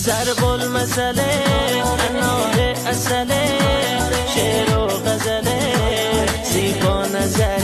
سرقل مسئله انار اصله شعر و غزله زیبا نظر